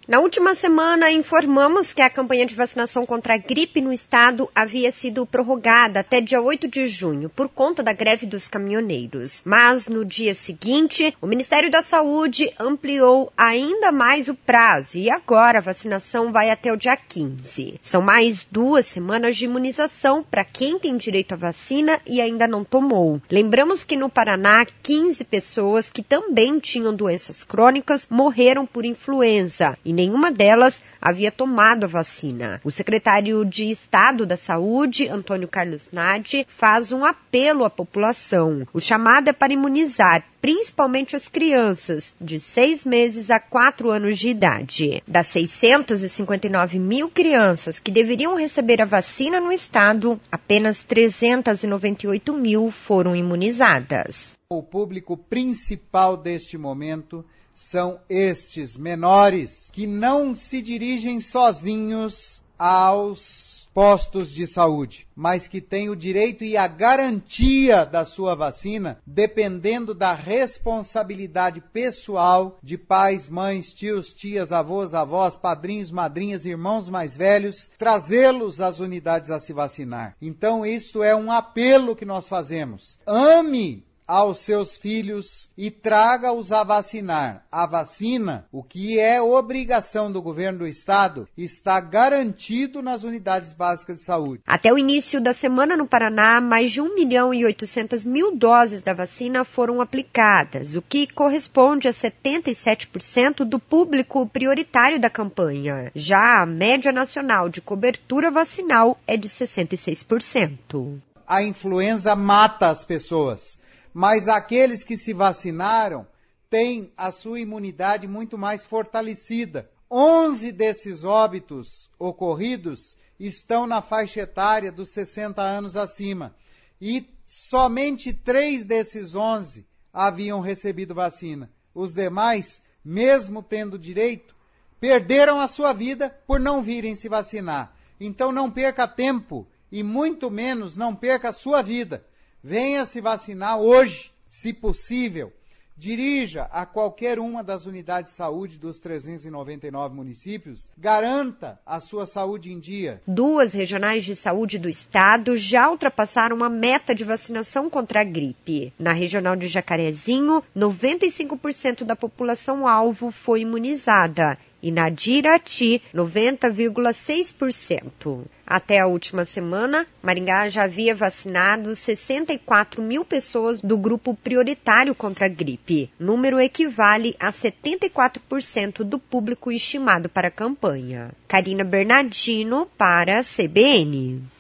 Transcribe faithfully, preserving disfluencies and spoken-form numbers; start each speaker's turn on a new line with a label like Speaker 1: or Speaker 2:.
Speaker 1: Na última semana, informamos que a campanha de vacinação contra a gripe no estado havia sido prorrogada até dia oito de junho, por conta da greve dos caminhoneiros. Mas, no dia seguinte, o Ministério da Saúde ampliou ainda mais o prazo e agora a vacinação vai até o dia quinze. São mais duas semanas de imunização para quem tem direito à vacina e ainda não tomou. Lembramos que no Paraná, quinze pessoas que também tinham doenças crônicas morreram por influenza e nenhuma delas havia tomado a vacina. O secretário de Estado da Saúde, Antônio Carlos Nadi, faz um apelo à população. O chamado é para imunizar, principalmente as crianças, de seis meses a quatro anos de idade. Das seiscentas e cinquenta e nove mil crianças que deveriam receber a vacina no estado, apenas trezentas e noventa e oito mil foram imunizadas.
Speaker 2: O público principal deste momento são estes menores que não se dirigem sozinhos aos postos de saúde, mas que têm o direito e a garantia da sua vacina, dependendo da responsabilidade pessoal de pais, mães, tios, tias, avós, avós, padrinhos, madrinhas, irmãos mais velhos, trazê-los às unidades a se vacinar. Então, isto é um apelo que nós fazemos. Ame aos seus filhos e traga-os a vacinar. A vacina, o que é obrigação do governo do estado, está garantido nas unidades básicas de saúde.
Speaker 1: Até o início da semana no Paraná, mais de um milhão e oitocentas mil doses da vacina foram aplicadas, o que corresponde a setenta e sete por cento do público prioritário da campanha. Já a média nacional de cobertura vacinal é de sessenta e seis por cento.
Speaker 2: A influenza mata as pessoas, mas aqueles que se vacinaram têm a sua imunidade muito mais fortalecida. onze desses óbitos ocorridos estão na faixa etária dos sessenta anos acima e somente três desses onze haviam recebido vacina. Os demais, mesmo tendo direito, perderam a sua vida por não virem se vacinar. Então não perca tempo e muito menos não perca a sua vida. Venha se vacinar hoje, se possível. Dirija a qualquer uma das unidades de saúde dos trezentos e noventa e nove municípios. Garanta a sua saúde em dia.
Speaker 1: Duas regionais de saúde do estado já ultrapassaram a meta de vacinação contra a gripe. Na regional de Jacarezinho, noventa e cinco por cento da população-alvo foi imunizada. E na de Irati, noventa vírgula seis por cento. Até a última semana, Maringá já havia vacinado sessenta e quatro mil pessoas do grupo prioritário contra a gripe. O número equivale a setenta e quatro por cento do público estimado para a campanha. Karina Bernardino para a C B N.